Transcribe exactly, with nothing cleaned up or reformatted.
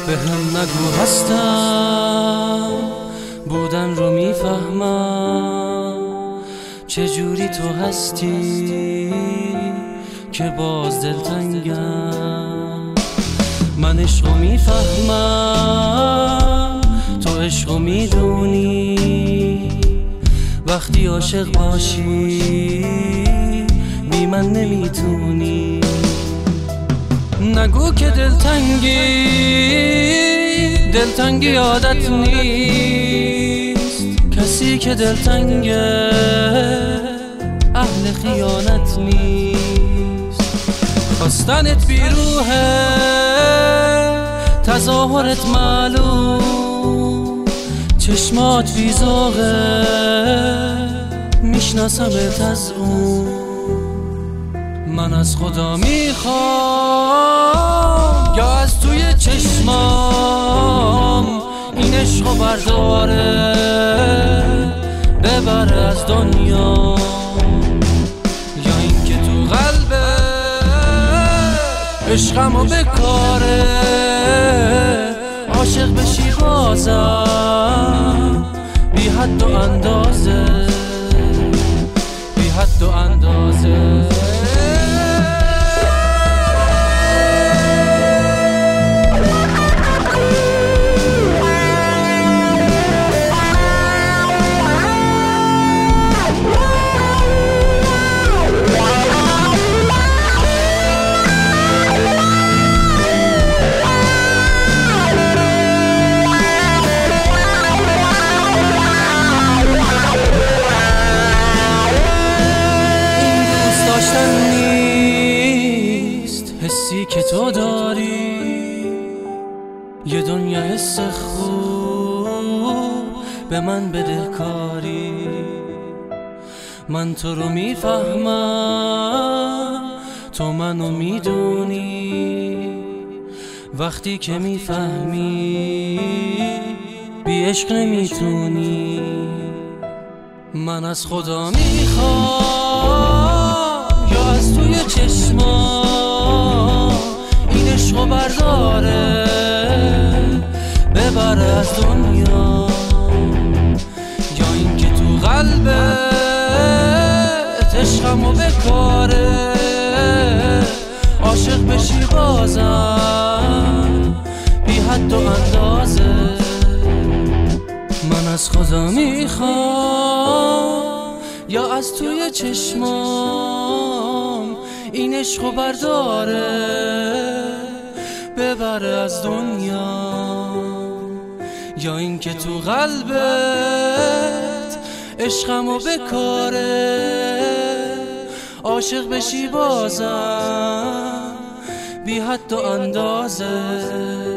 به هم نگو هستم بودن رو میفهمم، چجوری تو هستی که باز دلتنگم. من عشقو میفهمم تو عشقو میدونی، وقتی عاشق باشی بی من نمیتونی. نگو که دلتنگی دلتنگی عادت نیست، کسی که دلتنگه اهل خیانت نیست. خواستنت بیروحه تظاهرت معلوم، چشمات بیزاغه میشناسمت از اون. من از خدا میخوام یا از توی چشمام این عشقو برداره ببره از دنیا، یا اینکه تو قلبه عشقمو بکاره عاشق بشی بازم بی حد و اندازه، بی حد و اندازه. حسی که تو داری یه دنیا حس خوب به من بدهکاری. من تو رو میفهمم تو منو میدونی، وقتی که میفهمی بی عشق نمیتونی. من از خدا میخوام یا از توی چشمام این عشقو برداره ببره از دنیا، یا اینکه تو قلبت عشقمو بکاره عاشق بشی بازم بی حد و اندازه. من از خدا میخوام یا از توی چشمام این عشقو برداره ببره از دنیا، یا اینکه تو قلبت عشقمو بکاره عاشق بشی بازم بی حد و اندازه.